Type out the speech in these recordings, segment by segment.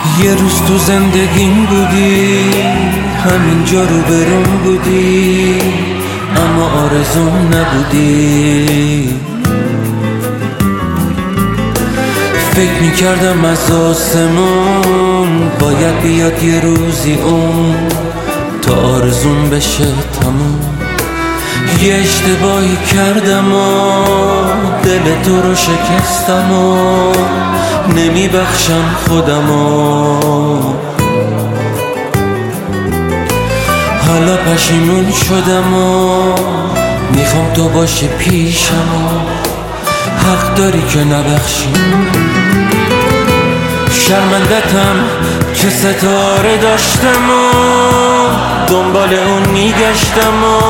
یه روز تو زندگیم بودی، همینجا رو برم بودی، اما آرزوم نبودی. فکر میکردم از آسمون باید بیاد یه روزی اون تا آرزوم بشه تموم. یه اشتباهی کردم و دل تو رو شکستم و نمیبخشم خودم و حالا پشیمون شدم و میخوام تو باشی پیشم و حق داری که نبخشی. شرمندتم که ستاره داشتم و دنبال اون میگشتم و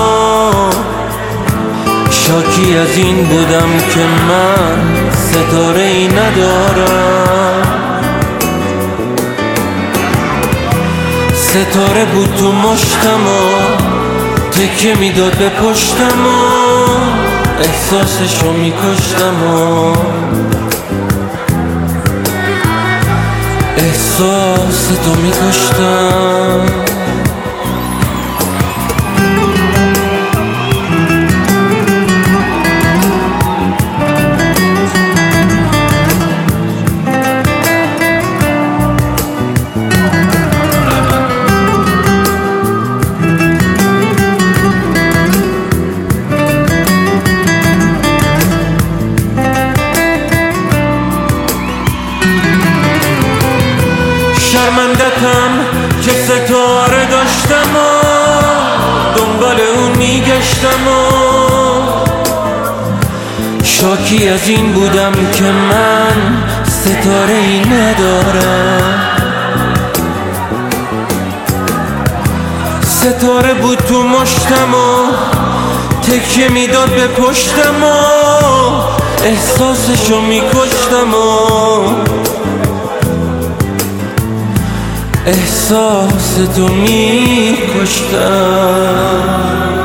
شاکی از این بودم که من ستاره ای ندارم. ستاره بود تو مشتم و تکه میداد به پشتم و احساسشو میکشتم و احساس تو میکشتم. شرمندتم که ستاره داشتم و دنبال اون میگشتم و شاکی از این بودم که من ستاره ای ندارم. ستاره بود تو مشتم و تکیه میداد به پشتم و احساسشو میکشتم و احساس تو میکشتم.